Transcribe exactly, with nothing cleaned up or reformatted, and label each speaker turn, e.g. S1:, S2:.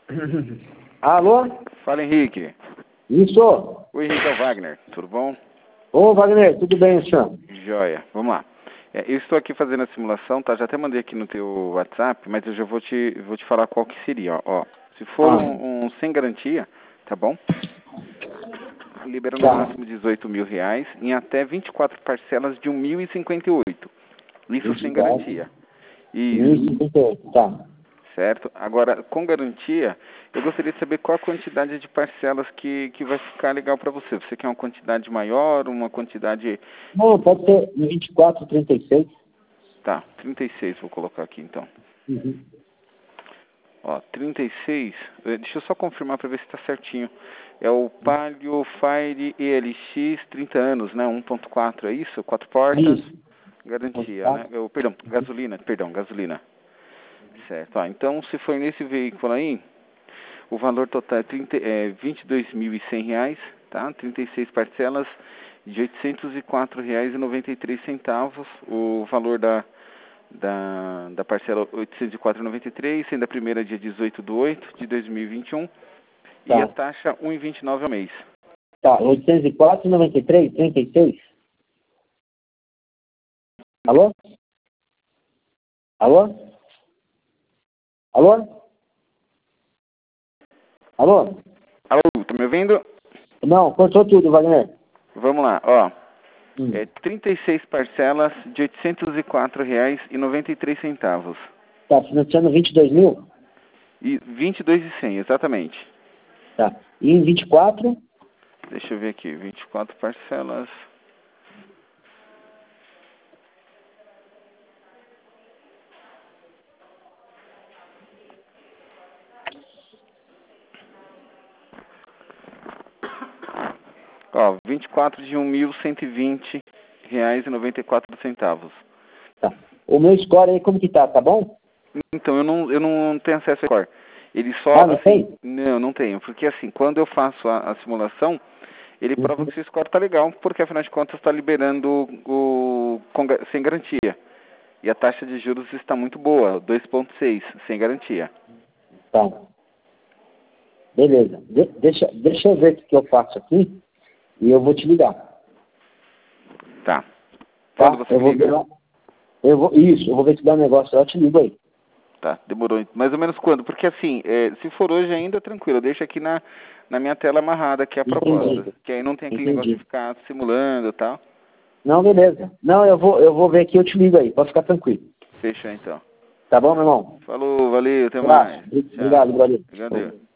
S1: Alô?
S2: Fala, Henrique.
S1: Isso.
S2: Oi, Henrique, é o Wagner. Tudo bom?
S1: Ô, Wagner, tudo bem, senhor?
S2: Joia. Vamos lá. É, eu estou aqui fazendo a simulação, tá? Já até mandei aqui no teu WhatsApp, mas eu já vou te, vou te falar qual que seria, ó. ó. Se for
S1: Ah.
S2: um, um sem garantia, tá bom? Libera no
S1: Tá.
S2: máximo dezoito mil reais em até vinte e quatro parcelas de um mil e cinquenta e oito. Isso sem garantia.
S1: mil
S2: Isso.
S1: e cinquenta e oito, tá.
S2: Certo? Agora, com garantia, eu gostaria de saber qual a quantidade de parcelas que, que vai ficar legal para você. Você quer uma quantidade maior, uma quantidade...
S1: Não, pode ser vinte e quatro, trinta e seis.
S2: Tá, trinta e seis vou colocar aqui então.
S1: Uhum.
S2: Ó, trinta e seis, eh, deixa eu só confirmar para ver se está certinho. É o Palio Fire E L X, trinta anos, né? um ponto quatro, é isso? Quatro portas,
S1: Isso.
S2: garantia, né? Eu, perdão, gasolina, perdão, gasolina. Certo, ó, então se for nesse veículo aí, o valor total é, trinta, é vinte e dois mil e cem reais, tá? trinta e seis parcelas de oitocentos e quatro reais e noventa e três centavos. O valor da, da, da parcela oitocentos e quatro reais e noventa e três centavos, sendo a primeira dia dezoito de oito de dois mil e vinte e um. E
S1: Tá.
S2: a taxa um vírgula vinte e nove ao mês.
S1: Tá, oitocentos e quatro, noventa e três, trinta e seis. Alô? Alô? Alô? Alô?
S2: Alô, tá me ouvindo?
S1: Não, cortou tudo, Wagner.
S2: Vamos lá, ó.
S1: Hum.
S2: É trinta e seis parcelas de oitocentos e quatro reais e noventa e três centavos.
S1: Tá financiando vinte e dois mil?
S2: E vinte e dois mil e cem, exatamente.
S1: Tá. E em vinte e quatro?
S2: Deixa eu ver aqui, vinte e quatro parcelas. Ó, vinte e quatro de um mil cento e vinte reais e noventa e quatro centavos.
S1: Tá. O meu score aí, como que tá? Tá bom?
S2: Então, eu não, eu não tenho acesso a score. Ele só,
S1: Ah, não
S2: assim,
S1: tem?
S2: não, não tenho. Porque, assim, quando eu faço a, a simulação, ele prova
S1: Uhum.
S2: que o seu score tá legal, porque, afinal de contas, está liberando o, com, sem garantia. E a taxa de juros está muito boa, dois vírgula seis, sem garantia.
S1: Tá. Beleza. De deixa, deixa eu ver o que eu faço aqui e eu vou te ligar.
S2: Tá.
S1: Tá?
S2: Quando você
S1: Eu
S2: me
S1: vou
S2: liga?
S1: ver lá. Eu vou, isso, eu vou ver se dá um negócio lá, eu te ligo aí.
S2: Tá, demorou. Mais ou menos quando? Porque assim, é, se for hoje ainda, tranquilo. Deixa aqui na, na minha tela amarrada aqui a proposta.
S1: Entendi.
S2: Que aí não tem aquele negócio de
S1: Entendi.
S2: ficar simulando e tal.
S1: Não, beleza. Não, eu vou, eu vou ver aqui e eu te ligo aí. Pode ficar tranquilo.
S2: Fechou então.
S1: Tá bom, meu irmão?
S2: Falou, valeu, até
S1: Um abraço.
S2: mais. Tchau.
S1: Obrigado, Brasil.
S2: Obrigado.